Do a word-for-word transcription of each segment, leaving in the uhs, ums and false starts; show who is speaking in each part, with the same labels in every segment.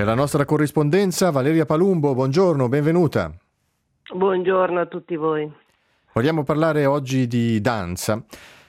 Speaker 1: Per la nostra corrispondenza, Valeria Palumbo, buongiorno, benvenuta.
Speaker 2: Buongiorno a tutti voi.
Speaker 1: Vogliamo parlare oggi di danza,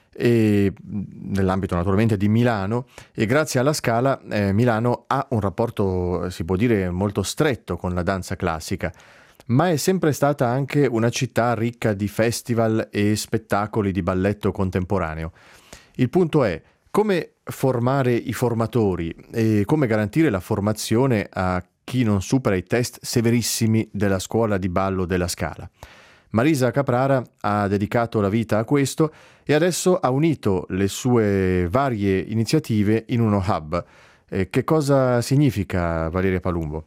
Speaker 1: e, nell'ambito naturalmente di Milano, e grazie alla Scala eh, Milano ha un rapporto, si può dire, molto stretto con la danza classica, ma è sempre stata anche una città ricca di festival e spettacoli di balletto contemporaneo. Il punto è come formare i formatori e come garantire la formazione a chi non supera i test severissimi della scuola di ballo della Scala. Marisa Caprara ha dedicato la vita a questo e adesso ha unito le sue varie iniziative in uno hub. Eh, che cosa significa, Valeria Palumbo?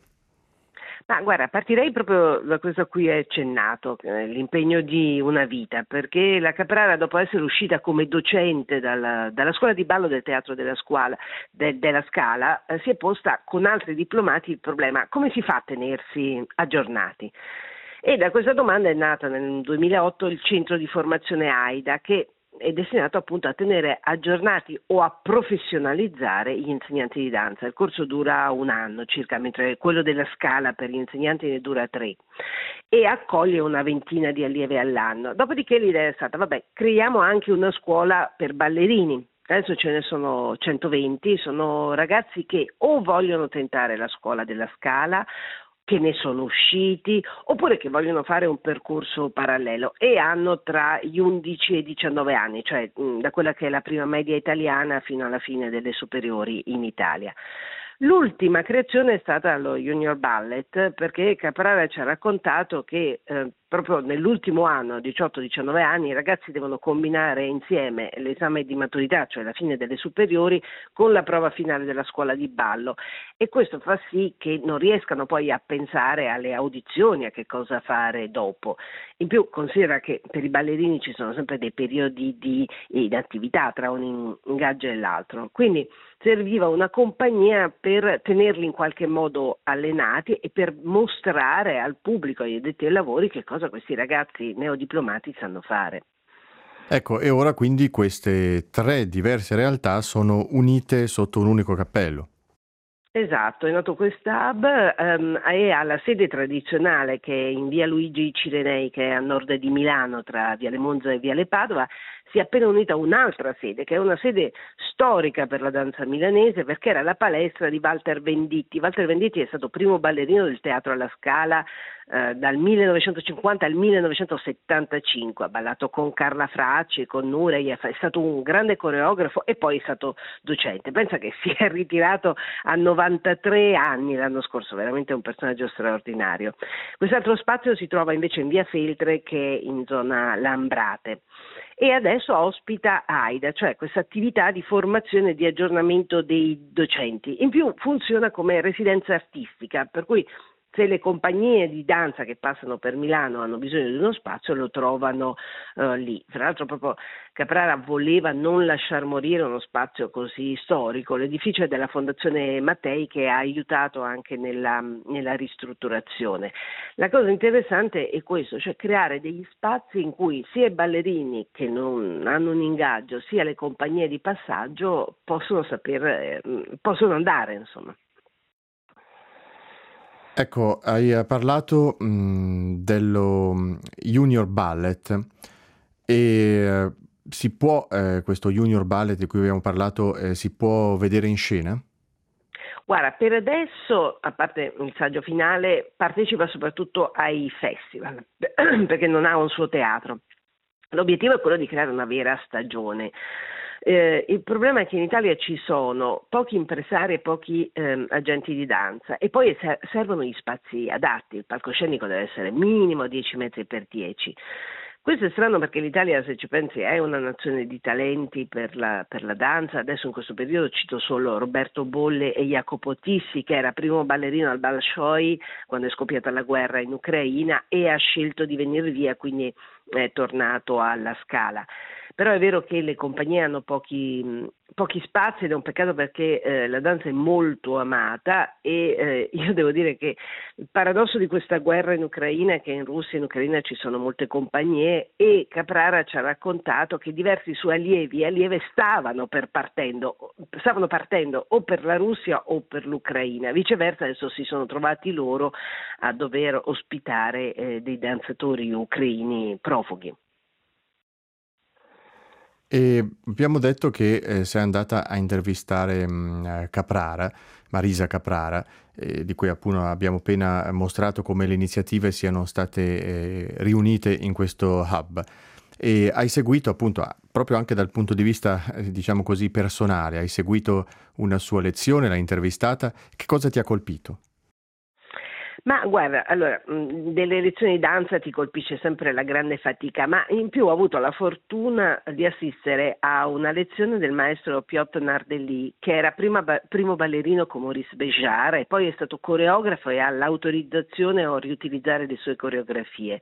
Speaker 2: Ma guarda, partirei proprio da questo a cui hai accennato, eh, l'impegno di una vita, perché la Caprara, dopo essere uscita come docente dalla, dalla scuola di ballo del teatro della, scuola, de, della Scala, eh, si è posta con altri diplomati il problema: come si fa a tenersi aggiornati? E da questa domanda è nata nel duemilaotto il centro di formazione AIDA, che è destinato appunto a tenere aggiornati o a professionalizzare gli insegnanti di danza. Il corso dura un anno circa, mentre quello della Scala per gli insegnanti ne dura tre, e accoglie una ventina di allievi all'anno. Dopodiché l'idea è stata: vabbè, creiamo anche una scuola per ballerini. Adesso ce ne sono centoventi, sono ragazzi che o vogliono tentare la scuola della Scala, che ne sono usciti, oppure che vogliono fare un percorso parallelo, e hanno tra gli undici e i diciannove anni, cioè mh, da quella che è la prima media italiana fino alla fine delle superiori in Italia. L'ultima creazione è stata lo Junior Ballet, perché Caprara ci ha raccontato che eh, proprio nell'ultimo anno, diciotto diciannove anni, i ragazzi devono combinare insieme l'esame di maturità, cioè la fine delle superiori, con la prova finale della scuola di ballo, e questo fa sì che non riescano poi a pensare alle audizioni, a che cosa fare dopo. In più considera che per i ballerini ci sono sempre dei periodi di inattività tra un ingaggio e l'altro, quindi serviva una compagnia per tenerli in qualche modo allenati e per mostrare al pubblico, agli addetti ai lavori, che cosa questi ragazzi neodiplomati sanno fare.
Speaker 1: Ecco, e ora quindi queste tre diverse realtà sono unite sotto un unico cappello.
Speaker 2: Esatto, è nato quest'hub, ehm, e ha la sede tradizionale, che è in via Luigi Cirenei, che è a nord di Milano, tra Viale Monza e Viale Padova. Si è appena unita un'altra sede, che è una sede storica per la danza milanese, perché era la palestra di Walter Venditti. Walter Venditti è stato primo ballerino del teatro alla Scala eh, dal millenovecentocinquanta al millenovecentosettantacinque, ha ballato con Carla Fracci, con Nureyev, è stato un grande coreografo e poi è stato docente. Pensa che si è ritirato a novantatré anni l'anno scorso, veramente un personaggio straordinario. Quest'altro spazio si trova invece in via Feltre, che è in zona Lambrate, e adesso ospita AIDA, cioè questa attività di formazione e di aggiornamento dei docenti. In più funziona come residenza artistica, per cui se le compagnie di danza che passano per Milano hanno bisogno di uno spazio, lo trovano eh, lì. Tra l'altro proprio Caprara voleva non lasciar morire uno spazio così storico. L'edificio è della Fondazione Mattei, che ha aiutato anche nella, nella ristrutturazione. La cosa interessante è questo, cioè creare degli spazi in cui sia i ballerini che non hanno un ingaggio, sia le compagnie di passaggio possono sapere, possono andare, insomma.
Speaker 1: Ecco, hai parlato mh, dello mh, Junior Ballet e eh, si può, eh, questo Junior Ballet di cui abbiamo parlato, eh, si può vedere in scena?
Speaker 2: Guarda, per adesso, a parte il saggio finale, partecipa soprattutto ai festival, perché non ha un suo teatro. L'obiettivo è quello di creare una vera stagione. Eh, il problema è che in Italia ci sono pochi impresari e pochi ehm, agenti di danza, e poi ser- servono gli spazi adatti. Il palcoscenico deve essere minimo dieci metri per dieci. Questo è strano, perché l'Italia, se ci pensi, è una nazione di talenti per la, per la danza. Adesso in questo periodo cito solo Roberto Bolle e Jacopo Tissi, che era primo ballerino al Bolshoi quando è scoppiata la guerra in Ucraina e ha scelto di venire via, quindi è tornato alla Scala. Però è vero che le compagnie hanno pochi, pochi spazi ed è un peccato perché eh, la danza è molto amata e eh, io devo dire che il paradosso di questa guerra in Ucraina è che in Russia e in Ucraina ci sono molte compagnie e Caprara ci ha raccontato che diversi suoi allievi e allieve stavano per partendo, stavano partendo o per la Russia o per l'Ucraina, viceversa adesso si sono trovati loro a dover ospitare eh, dei danzatori ucraini profughi.
Speaker 1: E abbiamo detto che eh, sei andata a intervistare mh, Caprara, Marisa Caprara, eh, di cui appunto abbiamo appena mostrato come le iniziative siano state eh, riunite in questo hub. E hai seguito appunto, proprio anche dal punto di vista, eh, diciamo così, personale, hai seguito una sua lezione, l'hai intervistata, che cosa ti ha colpito?
Speaker 2: Ma guarda, allora, mh, delle lezioni di danza ti colpisce sempre la grande fatica, ma in più ho avuto la fortuna di assistere a una lezione del maestro Piotr Nardelli, che era prima ba- primo ballerino con Maurice Béjart e poi è stato coreografo e ha l'autorizzazione a riutilizzare le sue coreografie.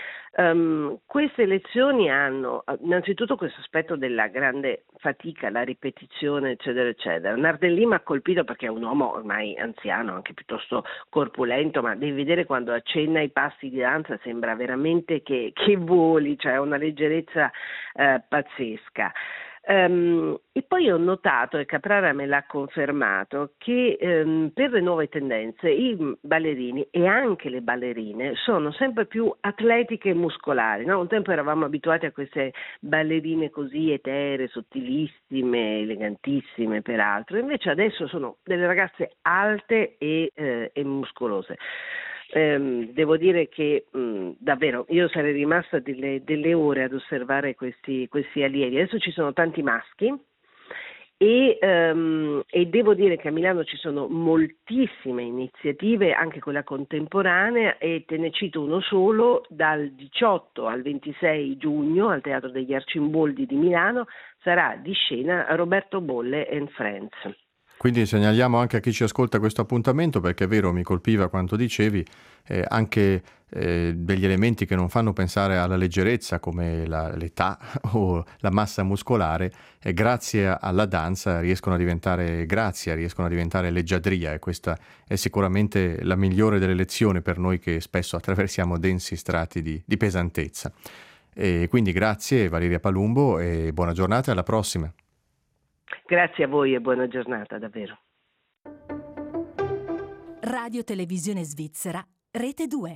Speaker 2: Um, queste lezioni hanno innanzitutto questo aspetto della grande fatica, la ripetizione, eccetera, eccetera. Nardelli mi ha colpito perché è un uomo ormai anziano, anche piuttosto corpulento, ma devi vedere quando accenna i passi di danza, sembra veramente che, che voli, cioè una leggerezza eh, pazzesca. Um, e poi ho notato, e Caprara me l'ha confermato, che um, per le nuove tendenze i ballerini e anche le ballerine sono sempre più atletiche e muscolari, no? Un tempo eravamo abituati a queste ballerine così eteree, sottilissime, elegantissime peraltro, invece adesso sono delle ragazze alte e, eh, e muscolose. Eh, devo dire che mh, davvero io sarei rimasta delle, delle ore ad osservare questi, questi allievi. Adesso ci sono tanti maschi e, um, e devo dire che a Milano ci sono moltissime iniziative, anche quella contemporanea, e te ne cito uno solo: dal diciotto al ventisei giugno al Teatro degli Arcimboldi di Milano sarà di scena Roberto Bolle and Friends.
Speaker 1: Quindi segnaliamo anche a chi ci ascolta questo appuntamento, perché è vero, mi colpiva quanto dicevi, eh, anche eh, degli elementi che non fanno pensare alla leggerezza come la, l'età o la massa muscolare, e grazie alla danza riescono a diventare grazia, riescono a diventare leggiadria, e questa è sicuramente la migliore delle lezioni per noi che spesso attraversiamo densi strati di, di pesantezza. E quindi grazie Valeria Palumbo e buona giornata e alla prossima.
Speaker 2: Grazie a voi e buona giornata, davvero.
Speaker 3: Radio Televisione Svizzera, Rete due.